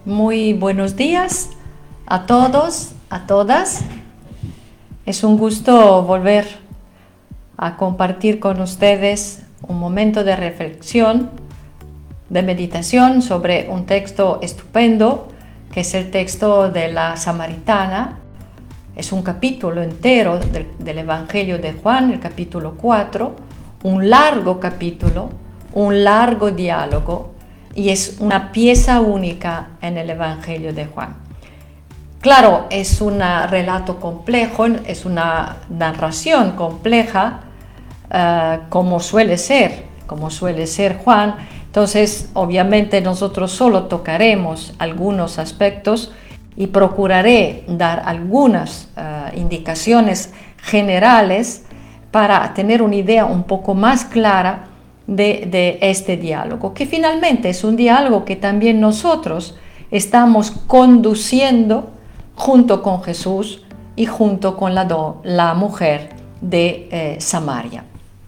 Muy buenos días a todos, a todas. Es un gusto volver a compartir con ustedes un momento de reflexión, de meditación sobre un texto estupendo, que es el texto de la Samaritana. Es un capítulo entero del Evangelio de Juan, el capítulo 4, un largo capítulo, un largo diálogo, y es una pieza única en el Evangelio de Juan. Claro, es un relato complejo, es una narración compleja, como suele ser Juan. Entonces, obviamente nosotros solo tocaremos algunos aspectos y procuraré dar algunas indicaciones generales para tener una idea un poco más clara de este diálogo, que finalmente es un diálogo que también nosotros estamos conduciendo junto con Jesús y junto con la mujer de Samaria.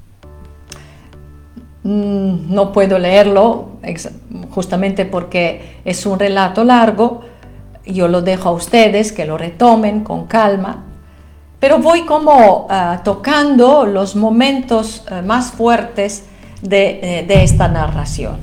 No puedo leerlo justamente porque es un relato largo. Yo lo dejo a ustedes que lo retomen con calma, pero voy como tocando los momentos más fuertes de esta narración.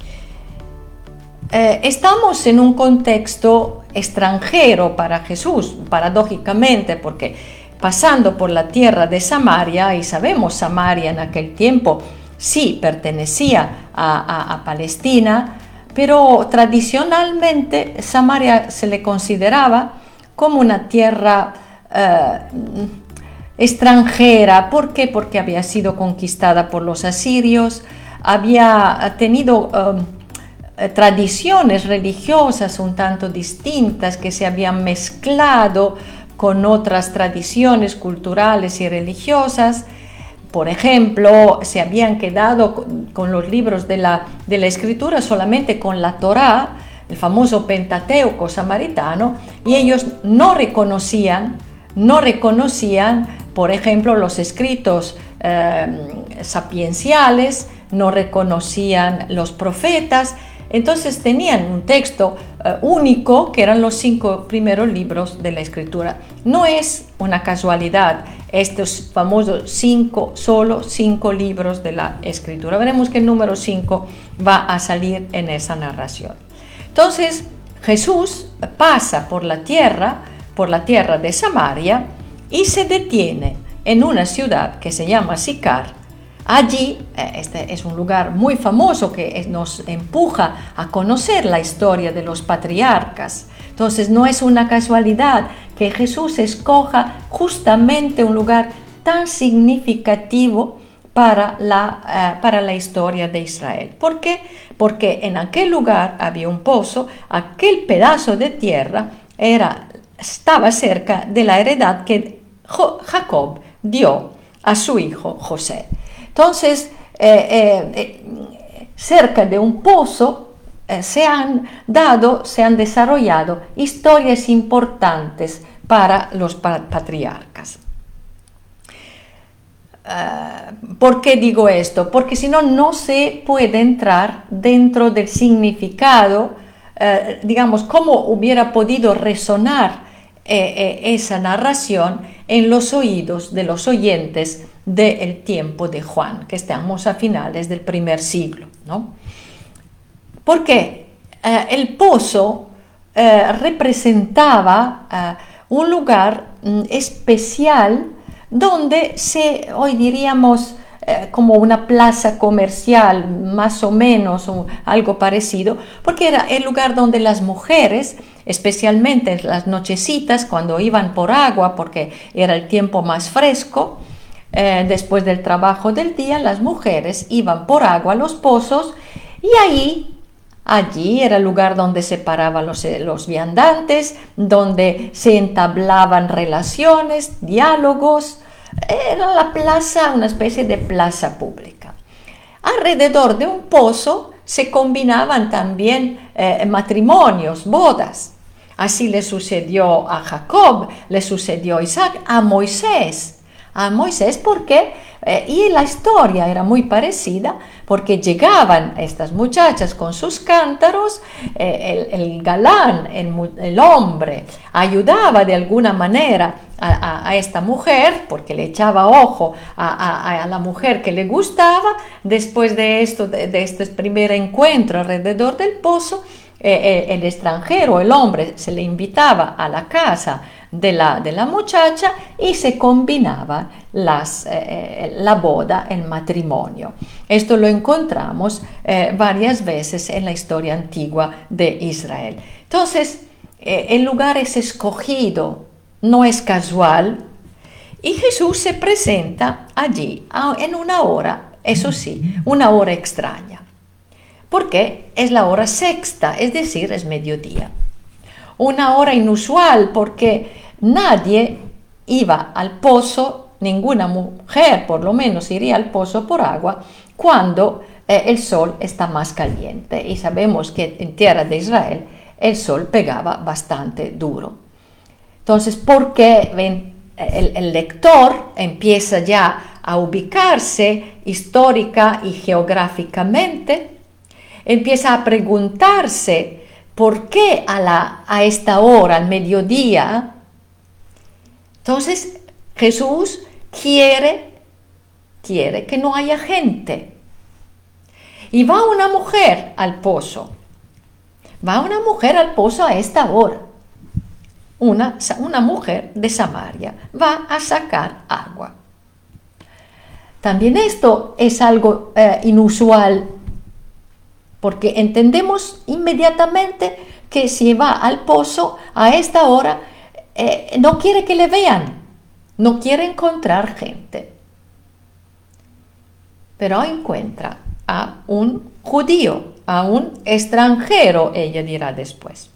Estamos en un contexto extranjero para Jesús, paradójicamente, porque pasando por la tierra de Samaria, y sabemos Samaria en aquel tiempo sí pertenecía a Palestina, pero tradicionalmente Samaria se le consideraba como una tierra extranjera. ¿Por qué? Porque había sido conquistada por los asirios, había tenido tradiciones religiosas un tanto distintas que se habían mezclado con otras tradiciones culturales y religiosas. Por ejemplo, se habían quedado con los libros de la escritura solamente con la Torá, el famoso Pentateuco samaritano, y ellos no reconocían, por ejemplo, los escritos sapienciales, no reconocían los profetas. Entonces tenían un texto único, que eran los 5 primeros libros de la escritura. No es una casualidad estos famosos 5 libros de la escritura. Veremos que el número 5 va a salir en esa narración. Entonces Jesús pasa por la tierra de Samaria y se detiene en una ciudad que se llama Sicar. Allí, este es un lugar muy famoso que nos empuja a conocer la historia de los patriarcas. Entonces, no es una casualidad que Jesús escoja justamente un lugar tan significativo para la historia de Israel. ¿Por qué? Porque en aquel lugar había un pozo, aquel pedazo de tierra estaba cerca de la heredad que Jacob dio a su hijo José. Entonces, cerca de un pozo se han desarrollado historias importantes para los patriarcas. ¿Por qué digo esto? Porque si no, no se puede entrar dentro del significado, digamos, cómo hubiera podido resonar esa narración en los oídos de los oyentes del tiempo de Juan, que estamos a finales del primer siglo, ¿no? Porque el pozo representaba un lugar especial donde hoy diríamos como una plaza comercial, más o menos, o algo parecido, porque era el lugar donde las mujeres, especialmente en las nochecitas, cuando iban por agua, porque era el tiempo más fresco, después del trabajo del día, las mujeres iban por agua a los pozos, y allí era el lugar donde se paraban los viandantes, donde se entablaban relaciones, diálogos. Era la plaza, una especie de plaza pública. Alrededor de un pozo se combinaban también matrimonios, bodas. Así le sucedió a Jacob, le sucedió a Isaac, a Moisés. a Moisés porque, y la historia era muy parecida, porque llegaban estas muchachas con sus cántaros, el galán, el hombre, ayudaba de alguna manera a esta mujer, porque le echaba ojo a la mujer que le gustaba. Después de esto, de este primer encuentro alrededor del pozo, el extranjero, el hombre, se le invitaba a la casa de la muchacha y se combinaba la boda, el matrimonio. Esto lo encontramos varias veces en la historia antigua de Israel. Entonces, el lugar es escogido, no es casual, y Jesús se presenta allí en una hora, eso sí, una hora extraña, porque es la hora sexta, es decir, es mediodía. Una hora inusual porque nadie iba al pozo, ninguna mujer por lo menos iría al pozo por agua cuando el sol está más caliente, y sabemos que en tierra de Israel el sol pegaba bastante duro. Entonces, ¿por qué el lector empieza ya a ubicarse histórica y geográficamente? Empieza a preguntarse por qué a esta hora, al mediodía. Entonces Jesús quiere que no haya gente. Y va una mujer al pozo. Va una mujer al pozo a esta hora. Una mujer de Samaria va a sacar agua. También esto es algo inusual, porque entendemos inmediatamente que si va al pozo a esta hora, no quiere que le vean, no quiere encontrar gente. Pero encuentra a un judío, a un extranjero, ella dirá después.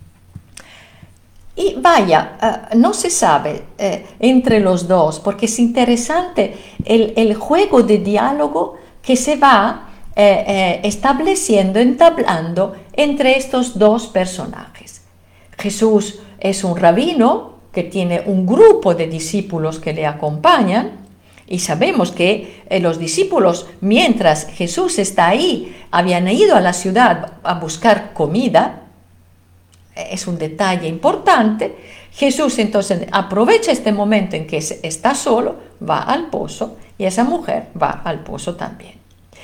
Y vaya, no se sabe entre los dos, porque es interesante el juego de diálogo que se va estableciendo, entablando entre estos dos personajes. Jesús es un rabino que tiene un grupo de discípulos que le acompañan, y sabemos que los discípulos, mientras Jesús está ahí, habían ido a la ciudad a buscar comida. Es un detalle importante. Jesús entonces aprovecha este momento en que está solo, va al pozo, y esa mujer va al pozo también.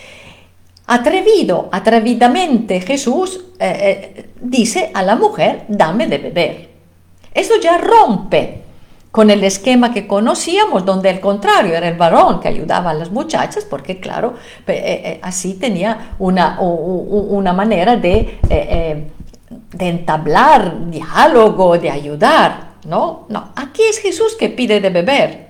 Atrevidamente Jesús dice a la mujer: dame de beber. Eso ya rompe con el esquema que conocíamos, donde al contrario era el varón que ayudaba a las muchachas, porque claro, así tenía una manera de entablar diálogo, de ayudar. No, aquí es Jesús que pide de beber.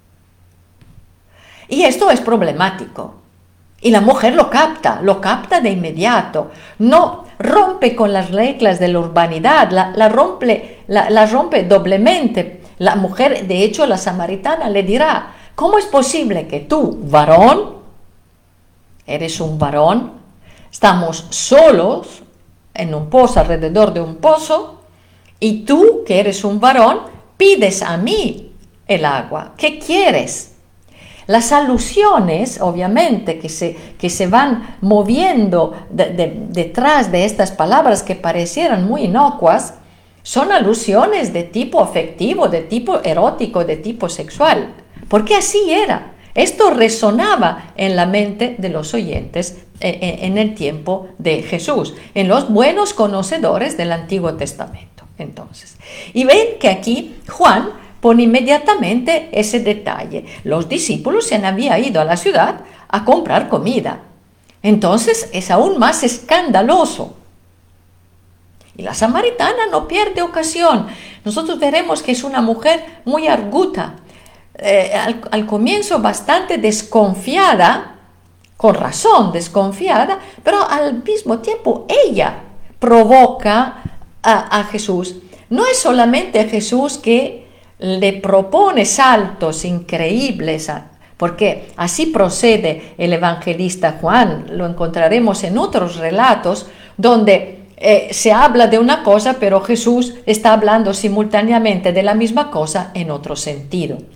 Y esto es problemático. Y la mujer lo capta de inmediato. No rompe con las reglas de la urbanidad, la rompe doblemente. La mujer, de hecho, la samaritana le dirá: ¿cómo es posible que tú, varón, eres un varón, estamos solos en un pozo, alrededor de un pozo, y tú, que eres un varón, pides a mí el agua? ¿Qué quieres? Las alusiones, obviamente, que se van moviendo detrás de estas palabras que parecieran muy inocuas, son alusiones de tipo afectivo, de tipo erótico, de tipo sexual, porque así era. Esto resonaba en la mente de los oyentes en el tiempo de Jesús, en los buenos conocedores del Antiguo Testamento. Entonces, y ven que aquí Juan pone inmediatamente ese detalle. Los discípulos se habían ido a la ciudad a comprar comida. Entonces es aún más escandaloso. Y la samaritana no pierde ocasión. Nosotros veremos que es una mujer muy arguta, al comienzo bastante desconfiada, con razón desconfiada, pero al mismo tiempo ella provoca a Jesús. No es solamente Jesús que le propone saltos increíbles, porque así procede el evangelista Juan. Lo encontraremos en otros relatos donde se habla de una cosa, pero Jesús está hablando simultáneamente de la misma cosa en otro sentido.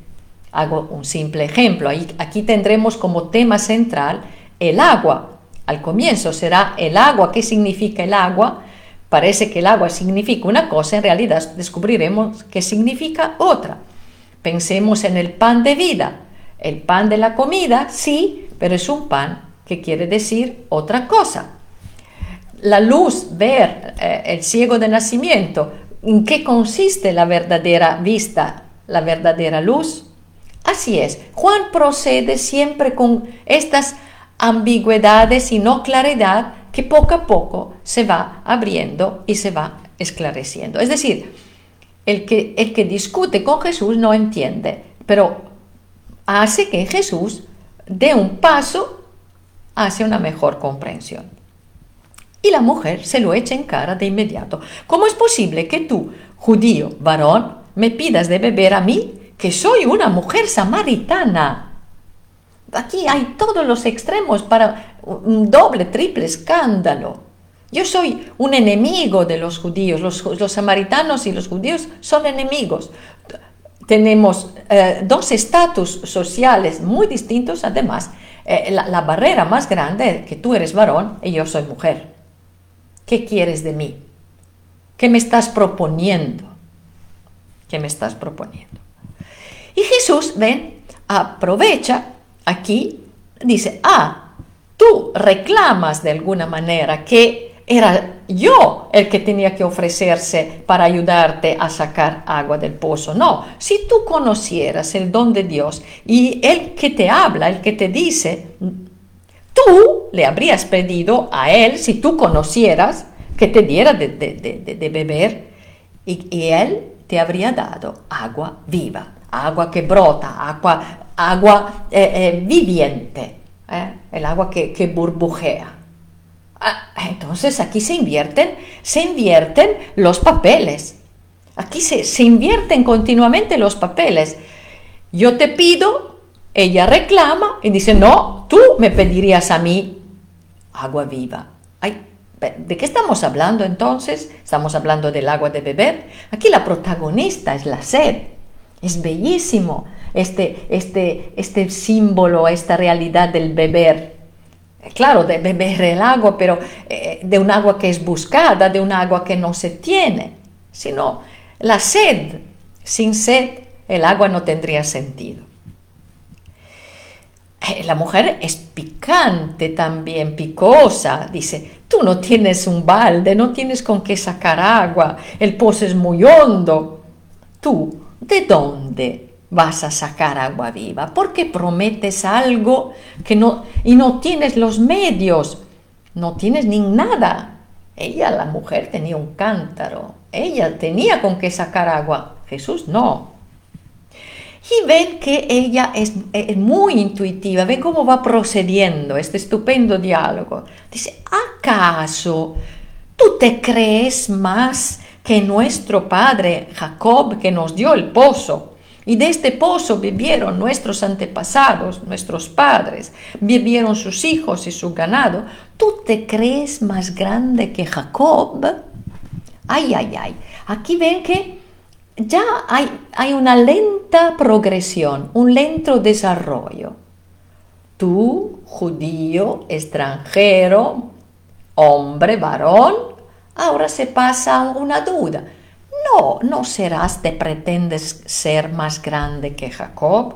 Hago un simple ejemplo. Aquí tendremos como tema central el agua. Al comienzo será el agua. ¿Qué significa el agua? Parece que el agua significa una cosa, en realidad descubriremos que significa otra. Pensemos en el pan de vida. El pan de la comida, sí, pero es un pan que quiere decir otra cosa. La luz, ver el ciego de nacimiento. ¿En qué consiste la verdadera vista, la verdadera luz? Así es, Juan procede siempre con estas ambigüedades y no claridad que poco a poco se va abriendo y se va esclareciendo. Es decir, el que discute con Jesús no entiende, pero hace que Jesús dé un paso hacia una mejor comprensión. Y la mujer se lo echa en cara de inmediato. ¿Cómo es posible que tú, judío, varón, me pidas de beber a mí, que soy una mujer samaritana? Aquí hay todos los extremos para un doble, triple escándalo. Yo soy un enemigo de los judíos. Los samaritanos y los judíos son enemigos. Tenemos dos estatus sociales muy distintos. Además, la barrera más grande es que tú eres varón y yo soy mujer. ¿Qué quieres de mí? ¿Qué me estás proponiendo? ¿Qué me estás proponiendo? Y Jesús, ven, aprovecha aquí, dice, tú reclamas de alguna manera que era yo el que tenía que ofrecerse para ayudarte a sacar agua del pozo. No, si tú conocieras el don de Dios y el que te habla, el que te dice, tú le habrías pedido a él, si tú conocieras, que te diera de beber y él te habría dado agua viva, agua que brota, agua viviente, el agua que burbujea. Entonces aquí se invierten los papeles. Aquí se invierten continuamente los papeles. Yo te pido, ella reclama y dice, no, tú me pedirías a mí agua viva. ¿De qué estamos hablando entonces? Estamos hablando del agua de beber. Aquí la protagonista es la sed. Es bellísimo este símbolo, esta realidad del beber. Claro, de beber el agua, pero de un agua que es buscada, de un agua que no se tiene, sino la sed. Sin sed, el agua no tendría sentido. La mujer es picante también, picosa. Dice, tú no tienes un balde, no tienes con qué sacar agua, el pozo es muy hondo. Tú, ¿de dónde vas a sacar agua viva? ¿Por qué prometes algo y no tienes los medios? No tienes ni nada. Ella, la mujer, tenía un cántaro. Ella tenía con qué sacar agua. Jesús no. Y ven que ella es muy intuitiva. Ven cómo va procediendo este estupendo diálogo. Dice, ¿acaso tú te crees más que nuestro padre Jacob, que nos dio el pozo? Y de este pozo bebieron nuestros antepasados, nuestros padres, bebieron sus hijos y su ganado. ¿Tú te crees más grande que Jacob? Ay. Aquí ven que ya hay una lenta progresión, un lento desarrollo. Tú, judío, extranjero, hombre, varón, ahora se pasa una duda. No serás, te pretendes ser más grande que Jacob.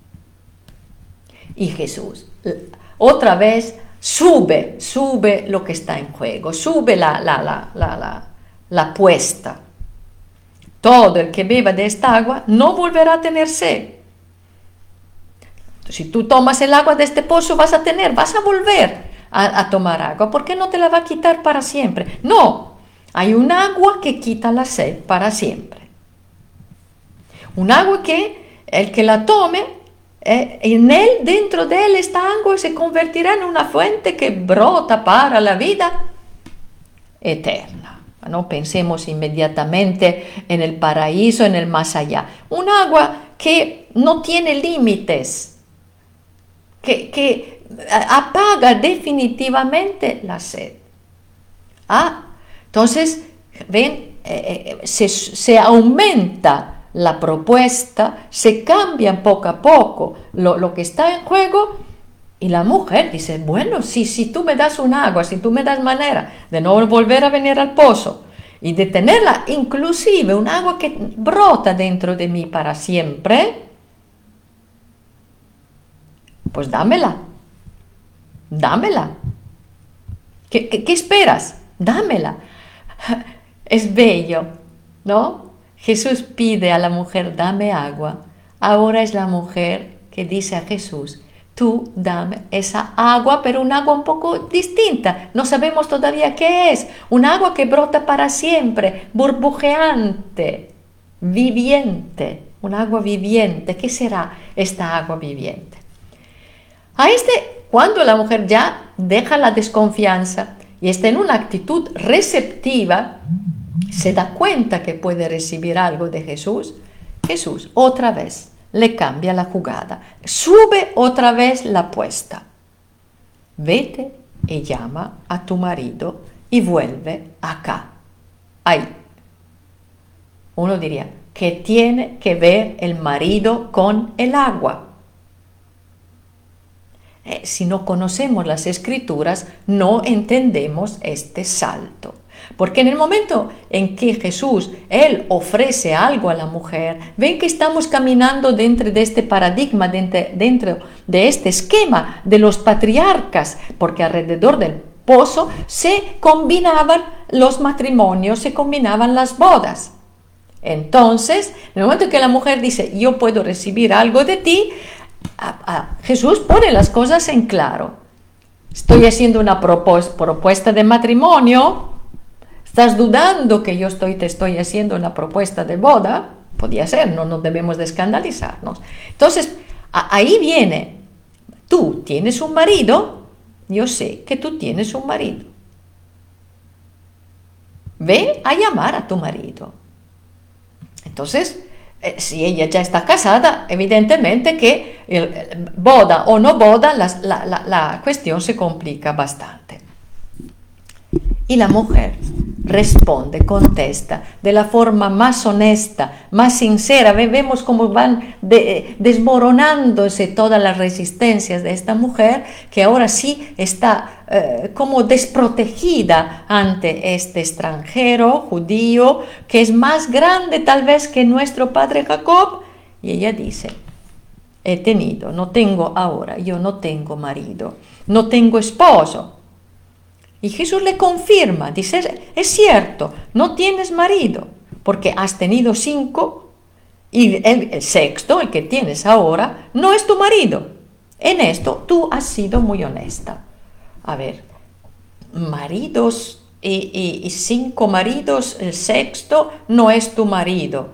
Y Jesús, otra vez, sube lo que está en juego, sube la apuesta. Todo el que beba de esta agua no volverá a tener sed. Si tú tomas el agua de este pozo vas a volver a tomar agua, porque no te la va a quitar para siempre. No, hay un agua que quita la sed para siempre. Un agua que el que la tome, dentro de él esta agua se convertirá en una fuente que brota para la vida eterna. No pensemos inmediatamente en el paraíso, en el más allá. Un agua que no tiene límites, que apaga definitivamente la sed. Entonces, ven, se aumenta la propuesta, se cambian poco a poco lo que está en juego, y la mujer dice, bueno, si tú me das un agua, si tú me das manera de no volver a venir al pozo y de tenerla, inclusive un agua que brota dentro de mí para siempre, pues dámela. ¿Qué esperas? Dámela. Es bello, ¿no? Jesús pide a la mujer, dame agua. Ahora es la mujer que dice a Jesús, tú dame esa agua, pero un agua un poco distinta. No sabemos todavía qué es. Un agua que brota para siempre, burbujeante, viviente. Un agua viviente. ¿Qué será esta agua viviente? Cuando la mujer ya deja la desconfianza y está en una actitud receptiva, se da cuenta que puede recibir algo de Jesús, Jesús otra vez le cambia la jugada, sube otra vez la apuesta. Vete y llama a tu marido y vuelve acá. Ahí. Uno diría, ¿qué tiene que ver el marido con el agua? Si no conocemos las escrituras, no entendemos este salto. Porque en el momento en que Jesús, Él ofrece algo a la mujer, ven que estamos caminando dentro de este paradigma, dentro de este esquema de los patriarcas, porque alrededor del pozo se combinaban los matrimonios, se combinaban las bodas. Entonces, en el momento en que la mujer dice, yo puedo recibir algo de ti, Jesús pone las cosas en claro. Estoy haciendo una propuesta de matrimonio. ¿Estás dudando que te estoy haciendo una propuesta de boda? Podía ser, no debemos de escandalizarnos. Entonces, ahí viene. Tú tienes un marido, yo sé que tú tienes un marido. Ve a llamar a tu marido. Entonces, si ella ya está casada, evidentemente que boda o no boda, la cuestión se complica bastante. Y la mujer responde, contesta de la forma más honesta, más sincera. Vemos cómo van desmoronándose todas las resistencias de esta mujer, que ahora sí está como desprotegida ante este extranjero judío, que es más grande tal vez que nuestro padre Jacob. Y ella dice, yo no tengo marido, no tengo esposo. Y Jesús le confirma, dice, es cierto, no tienes marido, porque has tenido 5 y el sexto, el que tienes ahora, no es tu marido. En esto tú has sido muy honesta. A ver, maridos y 5 maridos, el sexto no es tu marido.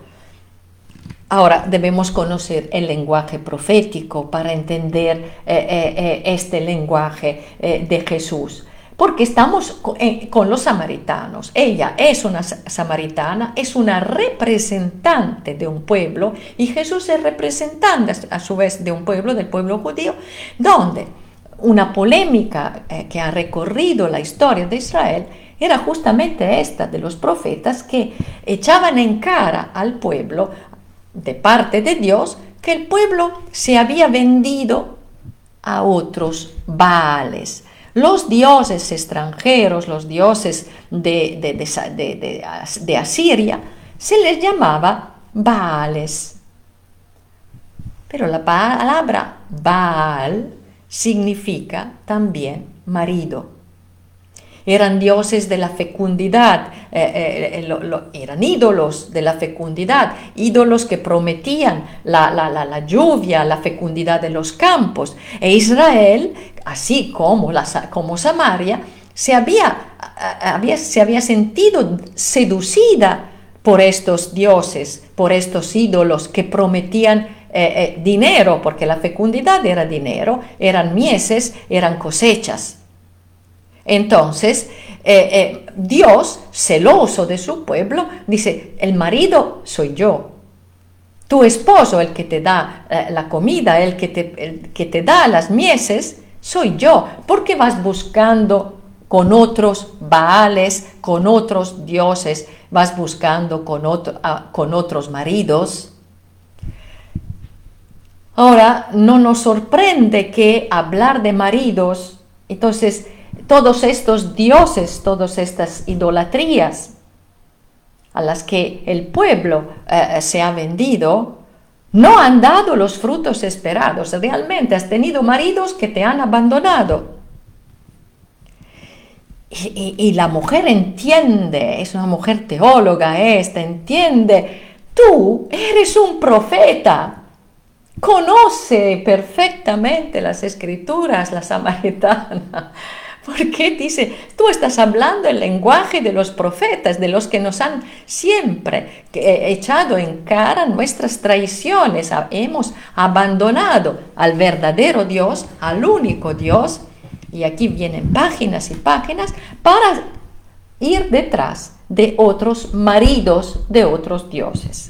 Ahora debemos conocer el lenguaje profético para entender este lenguaje de Jesús. Porque estamos con los samaritanos. Ella es una samaritana, es una representante de un pueblo, y Jesús es representante a su vez de un pueblo, del pueblo judío, donde una polémica que ha recorrido la historia de Israel era justamente esta de los profetas que echaban en cara al pueblo de parte de Dios que el pueblo se había vendido a otros baales. Los dioses extranjeros, los dioses de Asiria, se les llamaba Baales. Pero la palabra Baal significa también marido. Eran dioses de la fecundidad, eran ídolos de la fecundidad, ídolos que prometían la lluvia, la fecundidad de los campos. E Israel, así como Samaria, se había sentido seducida por estos dioses, por estos ídolos que prometían dinero, porque la fecundidad era dinero, eran mieses, eran cosechas. Entonces, Dios, celoso de su pueblo, dice, el marido soy yo, tu esposo, el que te da la comida, el que te da las mieses, soy yo. ¿Por qué vas buscando con otros baales, con otros dioses, vas buscando con otros maridos? Ahora, no nos sorprende que hablar de maridos, entonces, todos estos dioses, todas estas idolatrías a las que el pueblo se ha vendido, no han dado los frutos esperados. Realmente has tenido maridos que te han abandonado. Y la mujer entiende, es una mujer teóloga entiende, tú eres un profeta, conoce perfectamente las escrituras, la samaritana. Porque dice, tú estás hablando el lenguaje de los profetas, de los que nos han siempre echado en cara nuestras traiciones. Hemos abandonado al verdadero Dios, al único Dios, y aquí vienen páginas y páginas para ir detrás de otros maridos de otros dioses.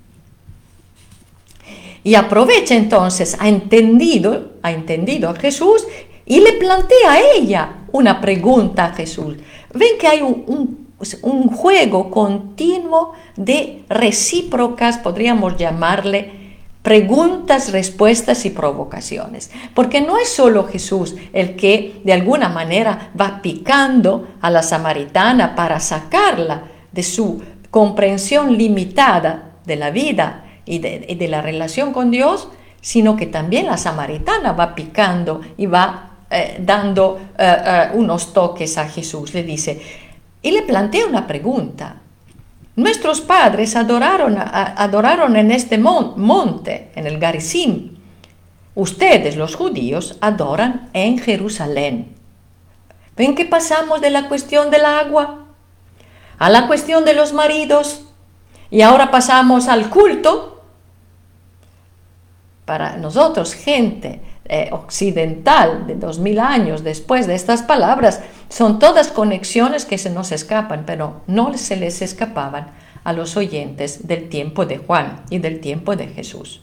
Y aprovecha entonces, ha entendido a Jesús y le plantea a ella una pregunta a Jesús. Ven que hay un juego continuo de recíprocas, podríamos llamarle, preguntas, respuestas y provocaciones. Porque no es solo Jesús el que de alguna manera va picando a la samaritana para sacarla de su comprensión limitada de la vida y de la relación con Dios, sino que también la samaritana va picando y va dando unos toques a Jesús. Le dice, y le plantea una pregunta. Nuestros padres adoraron en este monte, en el Garizim. Ustedes, los judíos, adoran en Jerusalén. ¿Ven que pasamos de la cuestión del agua a la cuestión de los maridos y ahora pasamos al culto? Para nosotros, gente occidental de 2000 años después de estas palabras, son todas conexiones que se nos escapan, pero no se les escapaban a los oyentes del tiempo de Juan y del tiempo de Jesús.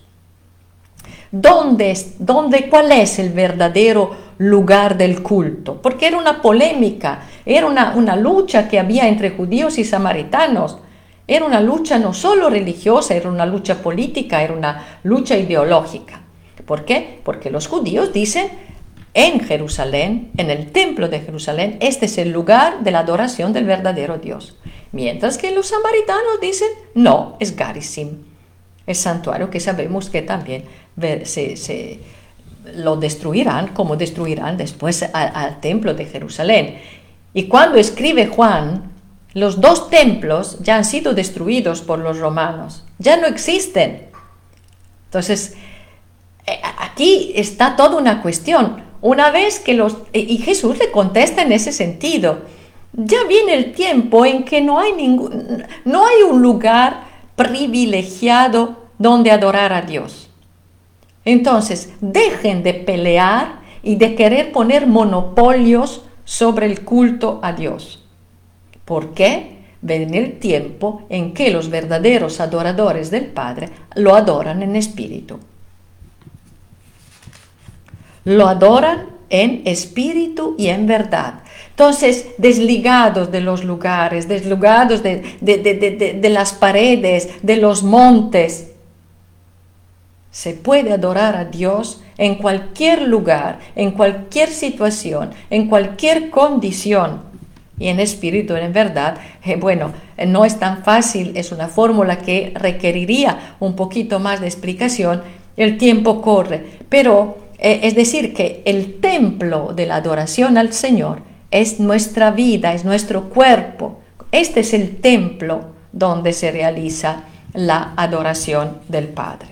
¿Cuál es el verdadero lugar del culto? Porque era una polémica, era una lucha que había entre judíos y samaritanos. Era una lucha no solo religiosa, era una lucha política, era una lucha ideológica. ¿Por qué? Porque los judíos dicen, en Jerusalén, en el templo de Jerusalén, este es el lugar de la adoración del verdadero Dios. Mientras que los samaritanos dicen, no, es Garizim, el santuario que sabemos que también lo destruirán, como destruirán después al templo de Jerusalén. Y cuando escribe Juan, los dos templos ya han sido destruidos por los romanos, ya no existen. Entonces, aquí está toda una cuestión. Una vez que y Jesús le contesta en ese sentido, ya viene el tiempo en que no hay un lugar privilegiado donde adorar a Dios. Entonces, dejen de pelear y de querer poner monopolios sobre el culto a Dios. ¿Por qué? Viene el tiempo en que los verdaderos adoradores del Padre lo adoran en espíritu. Lo adoran en espíritu y en verdad. Entonces, desligados de los lugares, desligados de las paredes, de los montes, se puede adorar a Dios en cualquier lugar, en cualquier situación, en cualquier condición. Y en espíritu, en verdad, no es tan fácil, es una fórmula que requeriría un poquito más de explicación. El tiempo corre, pero es decir, que el templo de la adoración al Señor es nuestra vida, es nuestro cuerpo. Este es el templo donde se realiza la adoración del Padre.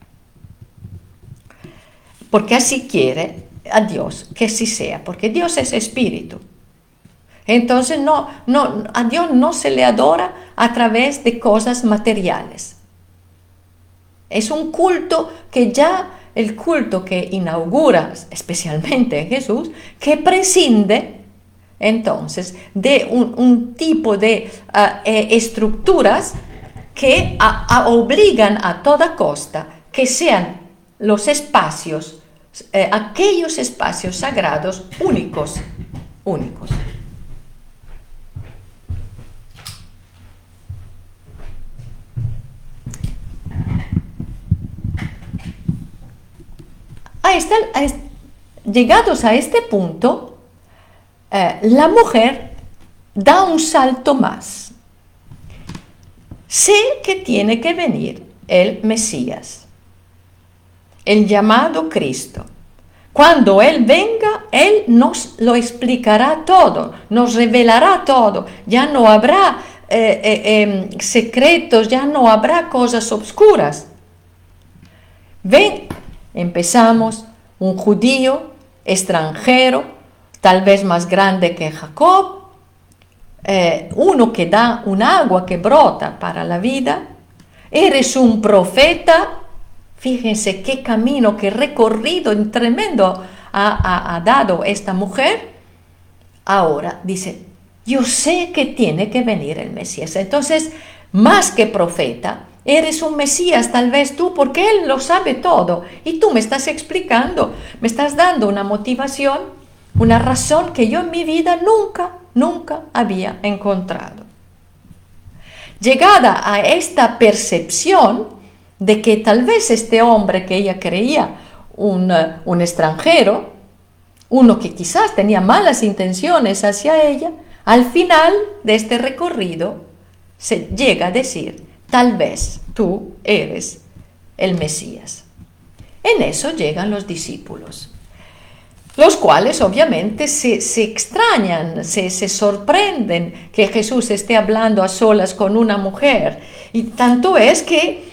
Porque así quiere a Dios que así sea, porque Dios es espíritu. Entonces a Dios no se le adora a través de cosas materiales. Es un culto que el culto que inaugura especialmente Jesús, que prescinde entonces de un tipo de estructuras que obligan a toda costa que sean los espacios, aquellos espacios sagrados únicos. llegados a este punto, la mujer da un salto más. Sé que tiene que venir el Mesías, el llamado Cristo. Cuando Él venga, Él nos lo explicará todo, nos revelará todo. Ya no habrá secretos, ya no habrá cosas oscuras. Ven, empezamos, un judío extranjero, tal vez más grande que Jacob, uno que da un agua que brota para la vida. Eres un profeta. Fíjense qué camino, qué recorrido tremendo ha dado esta mujer. Ahora dice, yo sé que tiene que venir el Mesías. Entonces, más que profeta, eres un Mesías tal vez tú, porque Él lo sabe todo. Y tú me estás explicando, me estás dando una motivación, una razón que yo en mi vida nunca había encontrado. Llegada a esta percepción de que tal vez este hombre que ella creía un extranjero, uno que quizás tenía malas intenciones hacia ella, al final de este recorrido se llega a decir, tal vez tú eres el Mesías. En eso llegan los discípulos, los cuales obviamente se extrañan, se sorprenden que Jesús esté hablando a solas con una mujer. Y tanto es que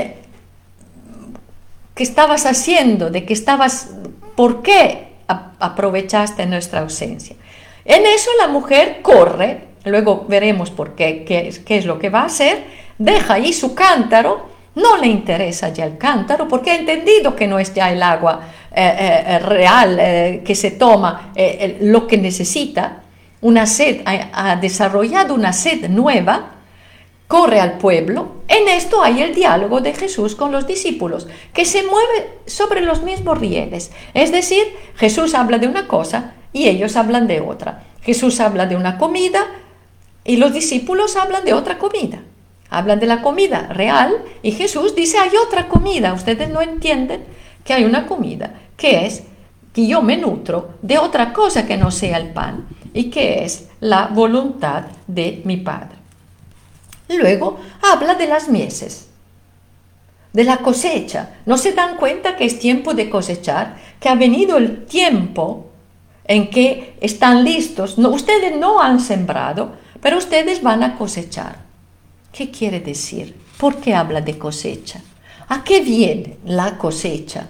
¿qué estabas haciendo? ¿Por qué aprovechaste nuestra ausencia? En eso la mujer corre, luego veremos por qué es lo que va a hacer, deja ahí su cántaro, no le interesa ya el cántaro, porque ha entendido que no es ya el agua real que se toma, lo que necesita, una sed, ha desarrollado una sed nueva. Corre al pueblo. En esto hay el diálogo de Jesús con los discípulos, que se mueve sobre los mismos rieles. Es decir, Jesús habla de una cosa y ellos hablan de otra. Jesús habla de una comida y los discípulos hablan de otra comida. Hablan de la comida real y Jesús dice, hay otra comida. Ustedes no entienden que hay una comida, que es que yo me nutro de otra cosa que no sea el pan y que es la voluntad de mi Padre. Luego habla de las mieses, de la cosecha. ¿No se dan cuenta que es tiempo de cosechar? Que ha venido el tiempo en que están listos. No, ustedes no han sembrado, pero ustedes van a cosechar. ¿Qué quiere decir? ¿Por qué habla de cosecha? ¿A qué viene la cosecha?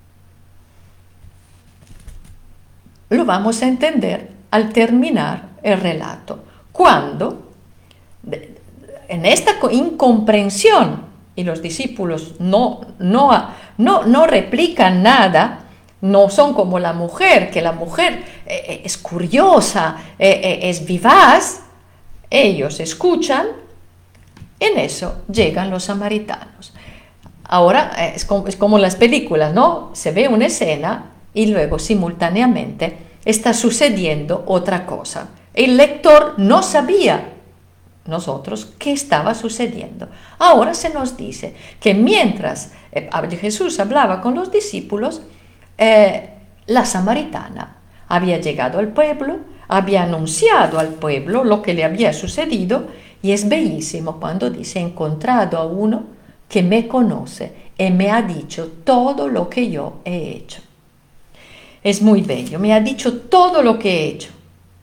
Lo vamos a entender al terminar el relato. Cuando en esta incomprensión, y los discípulos no replican nada, no son como la mujer, que la mujer es curiosa, es vivaz, ellos escuchan, en eso llegan los samaritanos. Ahora es como las películas, ¿no? Se ve una escena y luego simultáneamente está sucediendo otra cosa. El lector no sabía nosotros qué estaba sucediendo. Ahora se nos dice que mientras Jesús hablaba con los discípulos, la samaritana había llegado al pueblo, había anunciado al pueblo lo que le había sucedido, y es bellísimo cuando dice, he encontrado a uno que me conoce y me ha dicho todo lo que yo he hecho. Es muy bello, me ha dicho todo lo que he hecho.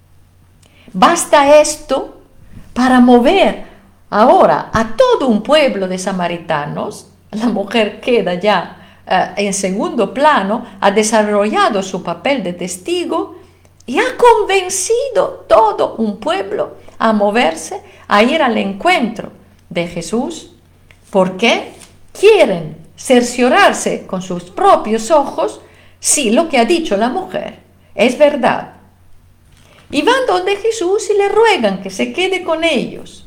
Basta esto para mover ahora a todo un pueblo de samaritanos. La mujer queda ya en segundo plano, ha desarrollado su papel de testigo y ha convencido todo un pueblo a moverse, a ir al encuentro de Jesús, porque quieren cerciorarse con sus propios ojos si lo que ha dicho la mujer es verdad. Y van donde Jesús y le ruegan que se quede con ellos.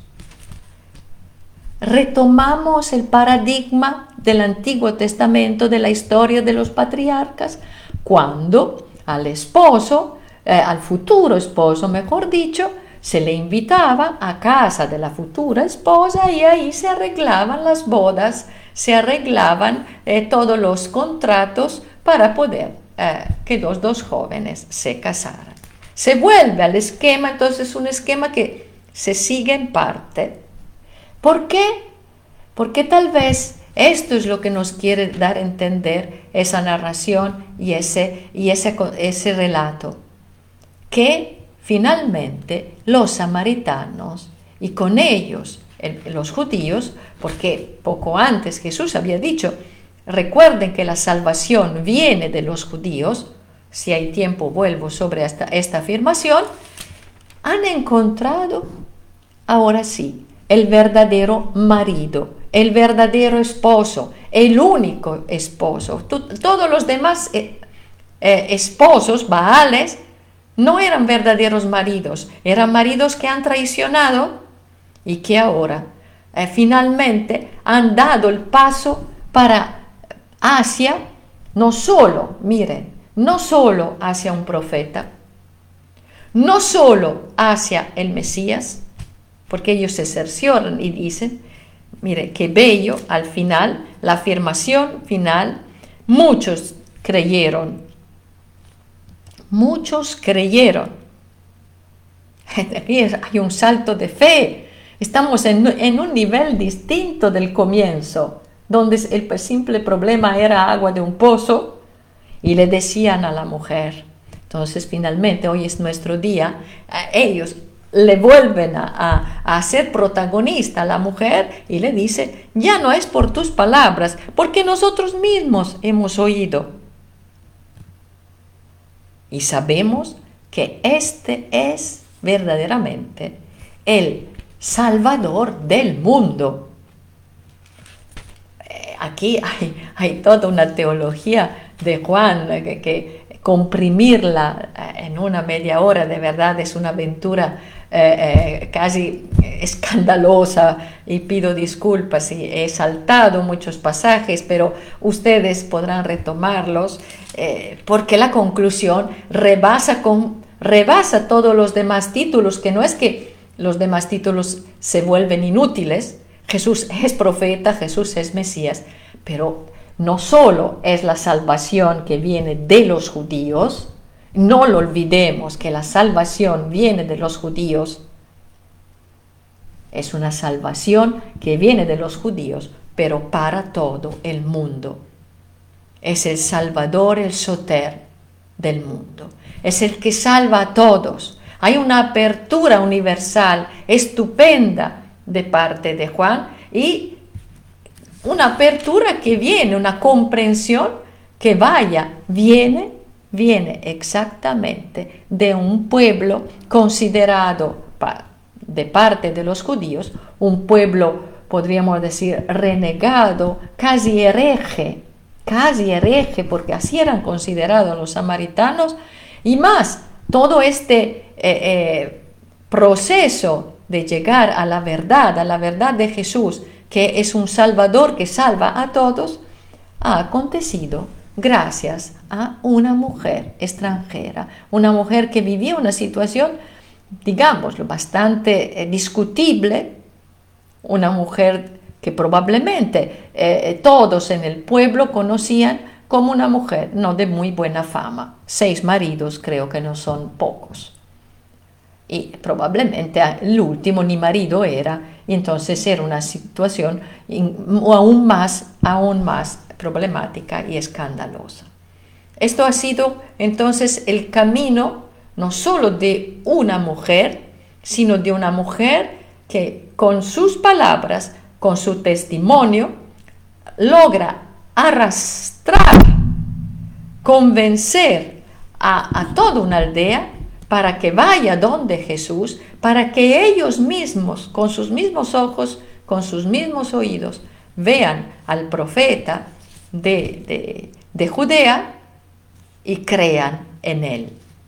Retomamos el paradigma del Antiguo Testamento, de la historia de los patriarcas, cuando al esposo, al futuro esposo, mejor dicho, se le invitaba a casa de la futura esposa y ahí se arreglaban las bodas, se arreglaban todos los contratos para poder que los dos jóvenes se casaran. Se vuelve al esquema, entonces un esquema que se sigue en parte. ¿Por qué? Porque tal vez esto es lo que nos quiere dar a entender esa narración y ese relato, que finalmente los samaritanos y con ellos los judíos, porque poco antes Jesús había dicho, recuerden que la salvación viene de los judíos, si hay tiempo vuelvo sobre esta afirmación, han encontrado, ahora sí, el verdadero marido, el verdadero esposo, el único esposo. Todos los demás esposos, Baales, no eran verdaderos maridos, eran maridos que han traicionado y que ahora finalmente han dado el paso hacia, no solo, miren, no solo hacia un profeta, no solo hacia el Mesías, porque ellos se cercioran y dicen, mire, qué bello, al final, la afirmación final, muchos creyeron. Aquí hay un salto de fe. Estamos en un nivel distinto del comienzo, donde el simple problema era agua de un pozo y le decían a la mujer. Entonces, finalmente, hoy es nuestro día. Ellos le vuelven a ser protagonista a la mujer y le dice, ya no es por tus palabras, porque nosotros mismos hemos oído. Y sabemos que este es verdaderamente el Salvador del mundo. Aquí hay toda una teología de Juan que comprimirla en una media hora de verdad es una aventura casi escandalosa, y pido disculpas si he saltado muchos pasajes, pero ustedes podrán retomarlos porque la conclusión rebasa todos los demás títulos, que no es que los demás títulos se vuelven inútiles. Jesús es profeta, Jesús es Mesías, pero no solo es la salvación que viene de los judíos, no lo olvidemos que la salvación viene de los judíos, es una salvación que viene de los judíos, pero para todo el mundo. Es el Salvador, el Soter del mundo, es el que salva a todos. Hay una apertura universal estupenda de parte de Juan y una apertura que viene, una comprensión que viene exactamente de un pueblo considerado de parte de los judíos, un pueblo, podríamos decir, renegado, casi hereje, porque así eran considerados los samaritanos, y más, todo este proceso de llegar a la verdad de Jesús, que es un Salvador que salva a todos, ha acontecido gracias a una mujer extranjera, una mujer que vivía una situación, digámoslo, bastante discutible, una mujer que probablemente todos en el pueblo conocían como una mujer no de muy buena fama. 6 maridos creo que no son pocos. Y probablemente el último ni marido era, y entonces era una situación aún más problemática y escandalosa. Esto ha sido entonces el camino no solo de una mujer, sino de una mujer que con sus palabras, con su testimonio, logra arrastrar, convencer a toda una aldea para que vaya donde Jesús, para que ellos mismos, con sus mismos ojos, con sus mismos oídos, vean al profeta de Judea y crean en él.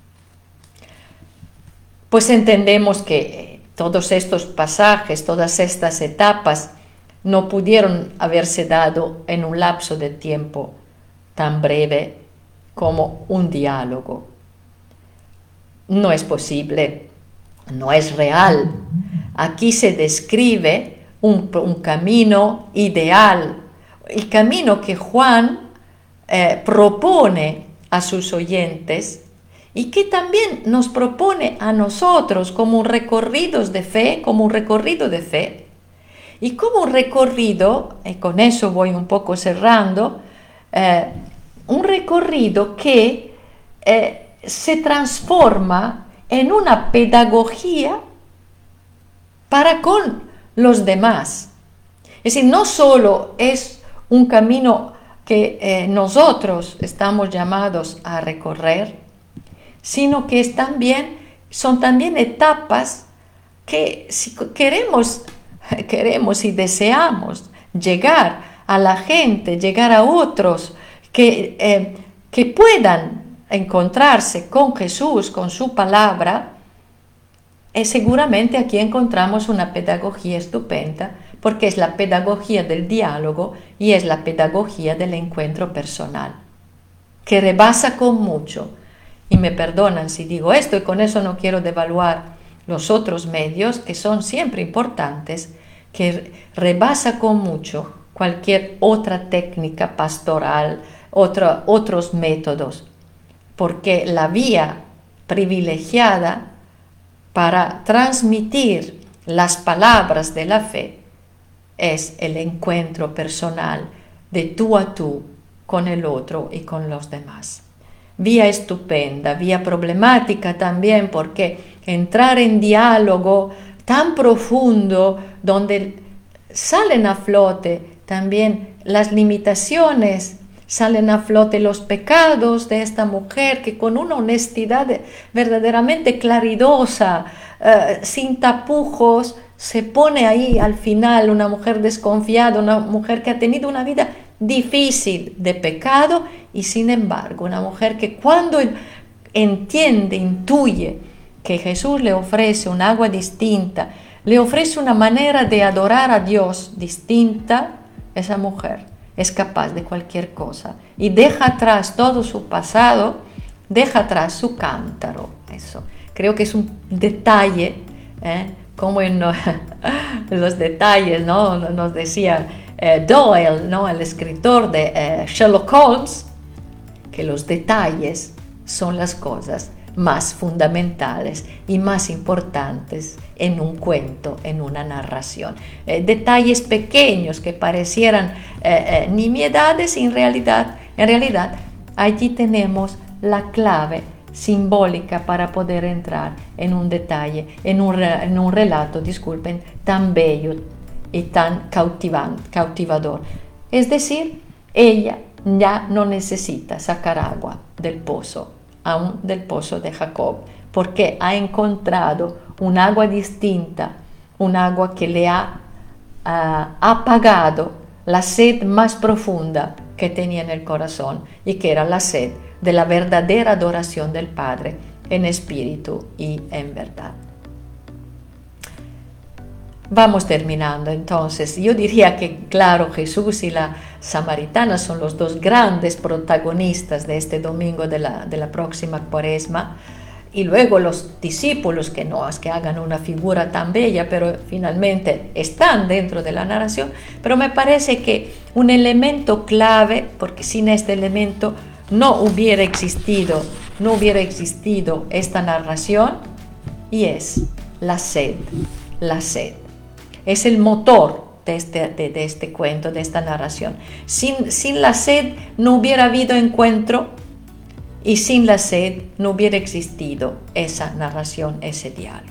Pues entendemos que todos estos pasajes, todas estas etapas, no pudieron haberse dado en un lapso de tiempo tan breve como un diálogo. No es posible, no es real. Aquí se describe un camino ideal, el camino que Juan propone a sus oyentes y que también nos propone a nosotros como un recorrido de fe, y como un recorrido, y con eso voy un poco cerrando, un recorrido que se transforma en una pedagogía para con los demás. Es decir, no solo es un camino que nosotros estamos llamados a recorrer, sino que son también etapas que si queremos y deseamos llegar a la gente, llegar a otros que puedan encontrarse con Jesús, con su palabra, seguramente aquí encontramos una pedagogía estupenda, porque es la pedagogía del diálogo y es la pedagogía del encuentro personal, que rebasa con mucho. Y me perdonan si digo esto, y con eso no quiero devaluar los otros medios, que son siempre importantes, que rebasa con mucho cualquier otra técnica pastoral, otros métodos, porque la vía privilegiada para transmitir las palabras de la fe es el encuentro personal de tú a tú con el otro y con los demás. Vía estupenda, vía problemática también, porque entrar en diálogo tan profundo donde salen a flote también las limitaciones, salen a flote los pecados de esta mujer que con una honestidad verdaderamente claridosa, sin tapujos, se pone ahí al final una mujer desconfiada, una mujer que ha tenido una vida difícil de pecado y sin embargo una mujer que cuando entiende, intuye que Jesús le ofrece un agua distinta, le ofrece una manera de adorar a Dios distinta, esa mujer es capaz de cualquier cosa y deja atrás todo su pasado, deja atrás su cántaro. Eso creo que es un detalle, como en los detalles, ¿no? Nos decía Doyle, ¿no? El escritor de Sherlock Holmes, que los detalles son las cosas más fundamentales y más importantes en un cuento, en una narración. Detalles pequeños que parecieran nimiedades, en realidad allí tenemos la clave simbólica para poder entrar en un detalle, en un relato, disculpen, tan bello y tan cautivador. Es decir, ella ya no necesita sacar agua del pozo, aún del pozo de Jacob, porque ha encontrado un agua distinta, un agua que le ha apagado la sed más profunda que tenía en el corazón y que era la sed de la verdadera adoración del Padre en espíritu y en verdad. Vamos terminando entonces. Yo diría que, claro, Jesús y la samaritana son los dos grandes protagonistas de este domingo de la próxima Cuaresma, y luego los discípulos, que no es que hagan una figura tan bella, pero finalmente están dentro de la narración. Pero me parece que un elemento clave, porque sin este elemento no hubiera existido esta narración, y es la sed. La sed es el motor de este cuento, de esta narración. Sin la sed no hubiera habido encuentro, y sin la sed no hubiera existido esa narración, ese diálogo.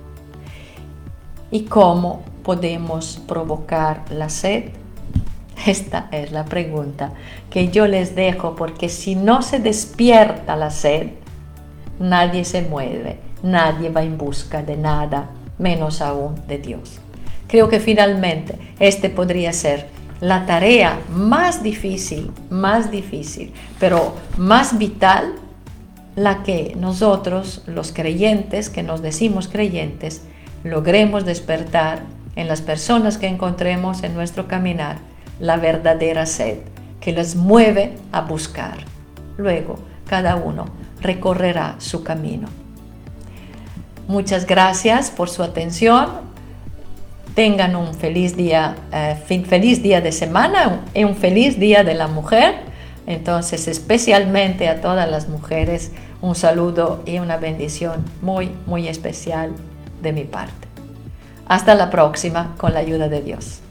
¿Y cómo podemos provocar la sed? Esta es la pregunta que yo les dejo, porque si no se despierta la sed, nadie se mueve, nadie va en busca de nada, menos aún de Dios. Creo que finalmente este podría ser la tarea más difícil, pero más vital, la que nosotros, los creyentes, que nos decimos creyentes, logremos despertar en las personas que encontremos en nuestro caminar la verdadera sed que les mueve a buscar. Luego, cada uno recorrerá su camino. Muchas gracias por su atención. Tengan un feliz día de semana y un feliz día de la mujer. Entonces, especialmente a todas las mujeres, un saludo y una bendición muy, muy especial de mi parte. Hasta la próxima, con la ayuda de Dios.